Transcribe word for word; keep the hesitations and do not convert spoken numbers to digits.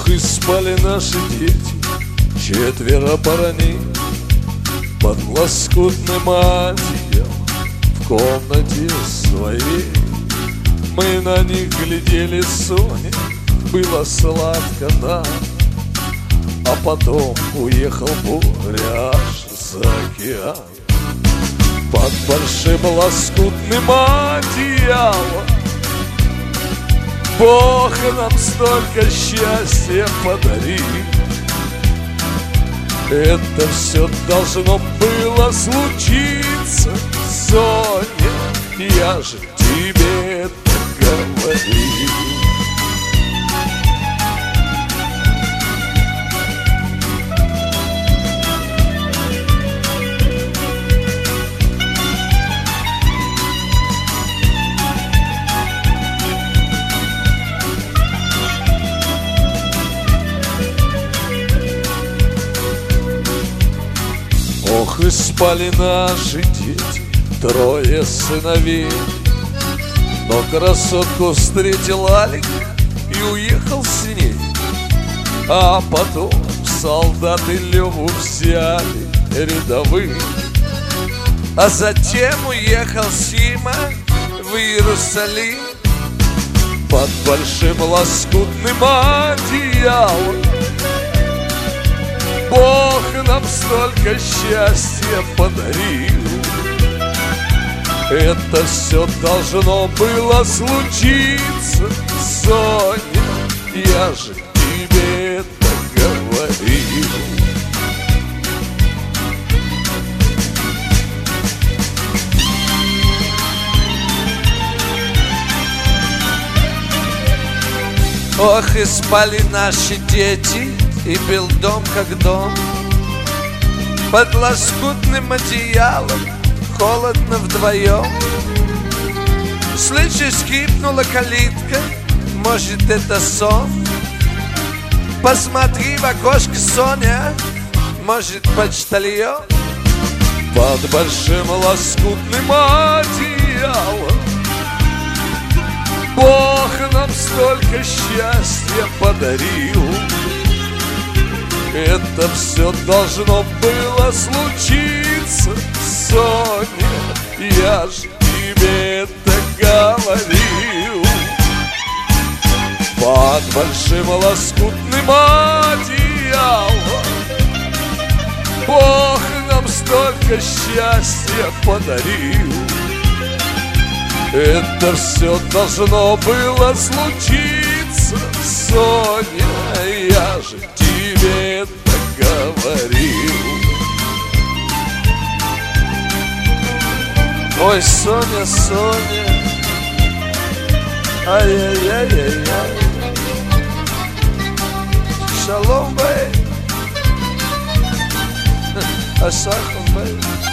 и спали наши дети, четверо парней под лоскутным одеялом в комнате своей. Мы на них глядели, Соня, было сладко нам. А потом уехал Боря аж за океан. Под большим лоскутным одеялом Бог нам столько счастья подарил. Это все должно было случиться, Соня, я же тебе это говорил. Ох, и спали наши дети, трое сыновей. Но красотку встретил Алик и уехал с ней. А потом солдаты Леву взяли рядовые. А затем уехал Сима в Иерусалим под большим лоскутным одеялом. Бог нам столько счастья подарил. Это все должно было случиться, Соня, я же тебе это говорил. Ох, и спали наши дети, и был дом как дом. Под лоскутным одеялом холодно вдвоем. Слышишь, скрипнула калитка, может, это сон? Посмотри в окошко, Соня, может, почтальон? Под большим лоскутным одеялом Бог нам столько счастья подарил. Это все должно было случиться, Соня, я же тебе это говорил. Под большим лоскутным одеялом Бог нам столько счастья подарил. Это все должно было случиться, Соня, я же тебе это говорил. Ой, Соня, Соня, ай-яй-яй-яй-яй. Шалом, бэй, ашахом, бэй.